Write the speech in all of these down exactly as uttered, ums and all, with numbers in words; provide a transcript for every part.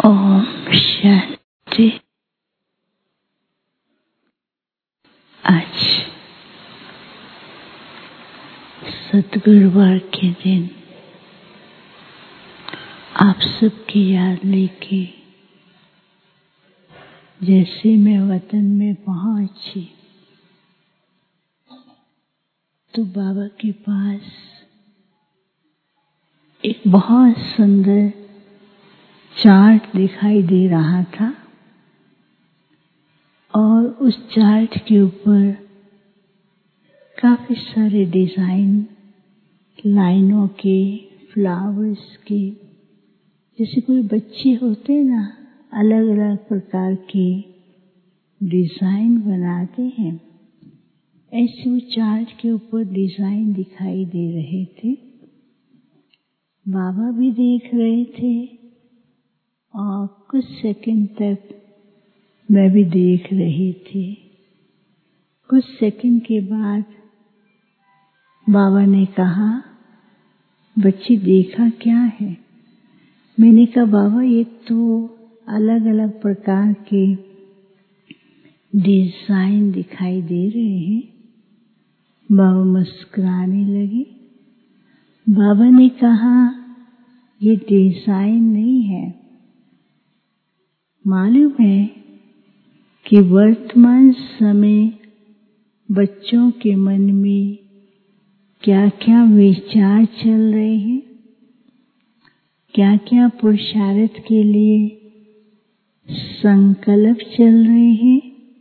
ओम शांति। आज सद्गुरुवार के दिन आप सबकी याद लेके जैसे मैं वतन में पहुंची तो बाबा के पास एक बहुत सुंदर चार्ट दिखाई दे रहा था और उस चार्ट के ऊपर काफी सारे डिजाइन लाइनों के, फ्लावर्स के, जैसे कोई बच्चे होते ना अलग अलग प्रकार के डिजाइन बनाते हैं, ऐसे वो चार्ट के ऊपर डिजाइन दिखाई दे रहे थे। बाबा भी देख रहे थे और कुछ सेकंड तक मैं भी देख रही थी। कुछ सेकंड के बाद बाबा ने कहा, बच्ची देखा क्या है? मैंने कहा बाबा ये तो अलग अलग प्रकार के डिजाइन दिखाई दे रहे हैं। बाबा मुस्कुराने लगे। बाबा ने कहा ये डिजाइन नहीं है, मालूम है कि वर्तमान समय बच्चों के मन में क्या क्या विचार चल रहे हैं, क्या क्या पुरुषार्थ के लिए संकल्प चल रहे हैं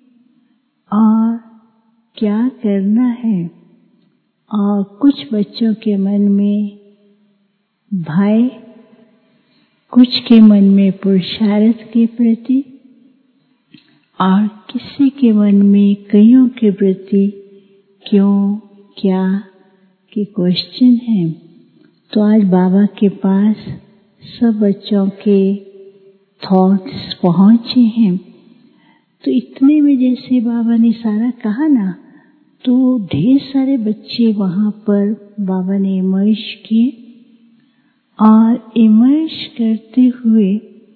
और क्या करना है। और कुछ बच्चों के मन में भय, कुछ के मन में पुरुषार्थ के प्रति और किसी के मन में कईयों के प्रति क्यों, क्या के क्वेश्चन है। तो आज बाबा के पास सब बच्चों के थॉट्स पहुंचे हैं। तो इतने में जैसे बाबा ने सारा कहा ना, तो ढेर सारे बच्चे वहां पर बाबा ने इमर्ज किए और इमर्ज करते हुए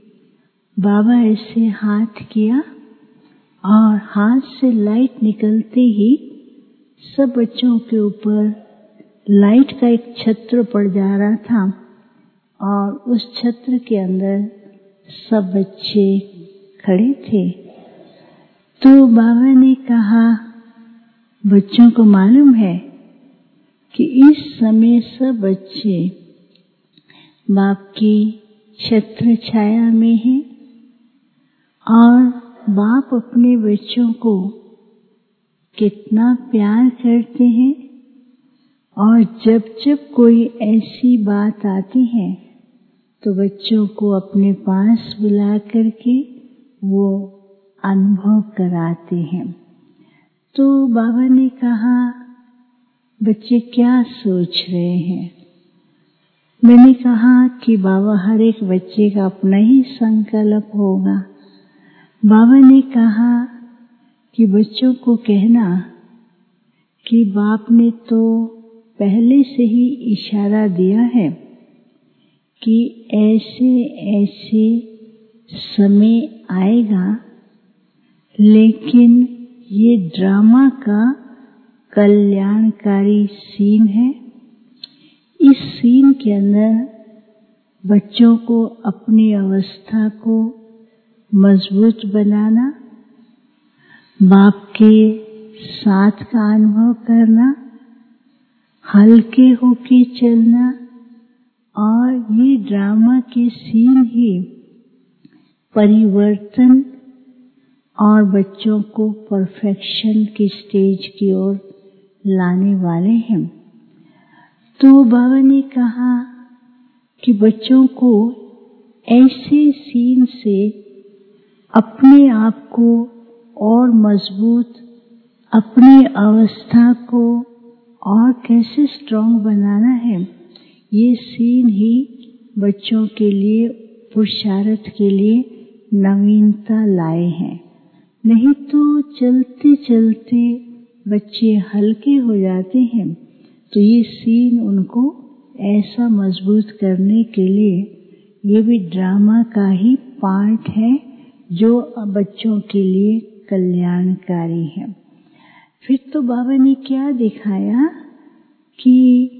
बाबा ऐसे हाथ किया और हाथ से लाइट निकलते ही सब बच्चों के ऊपर लाइट का एक छत्र पड़ जा रहा था और उस छत्र के अंदर सब बच्चे खड़े थे। तो बाबा ने कहा, बच्चों को मालूम है कि इस समय सब बच्चे बाप की छत्र छाया में हैं और बाप अपने बच्चों को कितना प्यार करते हैं। और जब जब कोई ऐसी बात आती है तो बच्चों को अपने पास बुला करके वो अनुभव कराते हैं। तो बाबा ने कहा, बच्चे क्या सोच रहे हैं? मैंने कहा कि बाबा हर एक बच्चे का अपना ही संकल्प होगा। बाबा ने कहा कि बच्चों को कहना कि बाप ने तो पहले से ही इशारा दिया है कि ऐसे ऐसे समय आएगा, लेकिन ये ड्रामा का कल्याणकारी सीन है। इस सीन के अंदर बच्चों को अपनी अवस्था को मजबूत बनाना, बाप के साथ का अनुभव करना, हल्के होके चलना और ये ड्रामा के सीन ही परिवर्तन और बच्चों को परफेक्शन की स्टेज की ओर लाने वाले हैं। तो बाबा ने कहा कि बच्चों को ऐसे सीन से अपने आप को और मजबूत, अपनी अवस्था को और कैसे स्ट्रॉन्ग बनाना है, ये सीन ही बच्चों के लिए, पुरुषार्थ के लिए नवीनता लाए हैं। नहीं तो चलते चलते बच्चे हल्के हो जाते हैं। तो ये सीन उनको ऐसा मजबूत करने के लिए ये भी ड्रामा का ही पार्ट है जो बच्चों के लिए कल्याणकारी है। फिर तो बाबा ने क्या दिखाया कि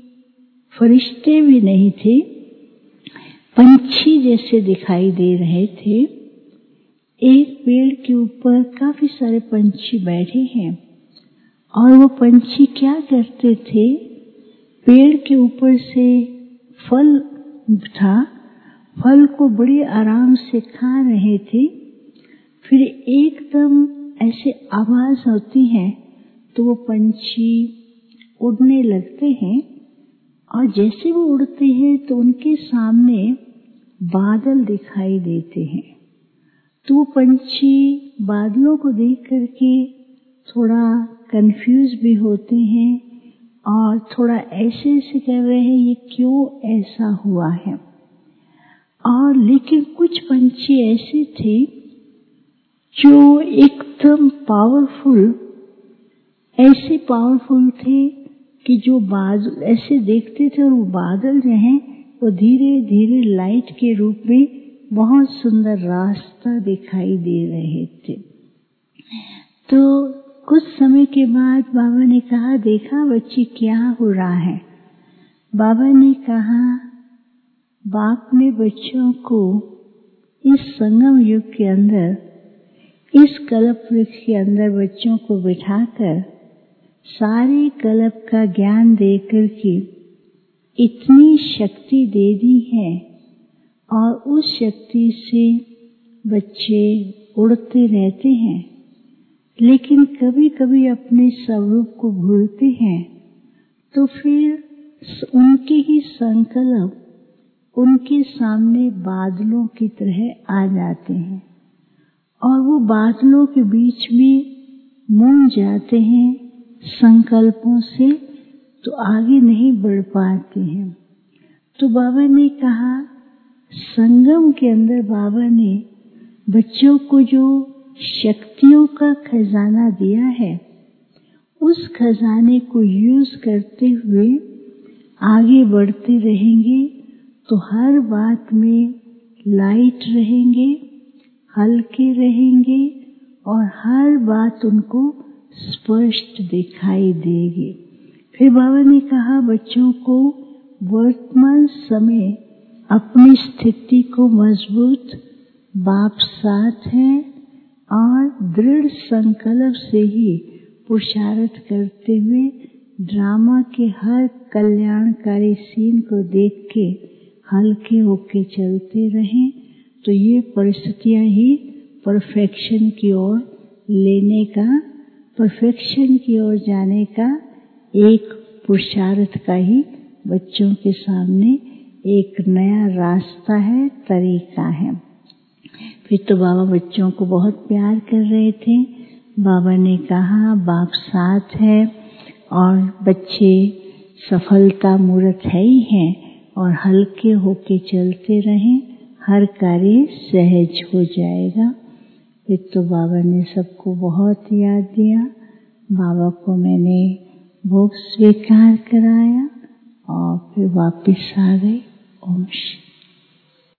फरिश्ते भी नहीं थे, पंछी जैसे दिखाई दे रहे थे। एक पेड़ के ऊपर काफी सारे पंछी बैठे हैं और वो पंछी क्या करते थे, पेड़ के ऊपर से फल था, फल को बड़े आराम से खा रहे थे। फिर एकदम ऐसे आवाज होती है तो वो पंछी उड़ने लगते हैं और जैसे वो उड़ते हैं तो उनके सामने बादल दिखाई देते हैं। तो वो पंछी बादलों को देख करके थोड़ा कंफ्यूज भी होते हैं और थोड़ा ऐसे ऐसे कर रहे हैं ये क्यों ऐसा हुआ है। और लेकिन कुछ पंछी ऐसे थे जो एकदम पावरफुल, ऐसे पावरफुल थे कि जो बादल ऐसे देखते थे और वो बादल जो हैं वो धीरे धीरे लाइट के रूप में बहुत सुंदर रास्ता दिखाई दे रहे थे। तो कुछ समय के बाद बाबा ने कहा, देखा बच्ची क्या हो रहा है। बाबा ने कहा, बाप ने बच्चों को इस संगम युग के अंदर, इस कल्प वृक्ष के अंदर बच्चों को बिठाकर सारे कल्प का ज्ञान देकर के इतनी शक्ति दे दी है और उस शक्ति से बच्चे उड़ते रहते हैं, लेकिन कभी कभी अपने स्वरूप को भूलते हैं। तो फिर उनके ही संकल्प उनके सामने बादलों की तरह आ जाते हैं और वो बादलों के बीच में मूंझ जाते हैं संकल्पों से, तो आगे नहीं बढ़ पाते हैं। तो बाबा ने कहा, संगम के अंदर बाबा ने बच्चों को जो शक्तियों का खजाना दिया है, उस खजाने को यूज करते हुए आगे बढ़ते रहेंगे तो हर बात में लाइट रहेंगे, हल्के रहेंगे और हर बात उनको स्पष्ट दिखाई देगी। फिर बाबा ने कहा, बच्चों को वर्तमान समय अपनी स्थिति को मजबूत, बाप साथ है और दृढ़ संकल्प से ही पुरुषार्थ करते हुए ड्रामा के हर कल्याणकारी सीन को देख के हल्के होके चलते रहें, तो ये परिस्थितियां ही परफेक्शन की ओर लेने का, परफेक्शन की ओर जाने का एक पुरुषार्थ का ही बच्चों के सामने एक नया रास्ता है, तरीका है। फिर तो बाबा बच्चों को बहुत प्यार कर रहे थे। बाबा ने कहा, बाप साथ है और बच्चे सफलता मूर्त है ही हैं और हल्के होके चलते रहें, हर कार्य सहज हो जाएगा। फिर तो बाबा ने सबको बहुत याद दिया। बाबा को मैंने भोग स्वीकार कराया और फिर वापस आ गई। ओम शांति।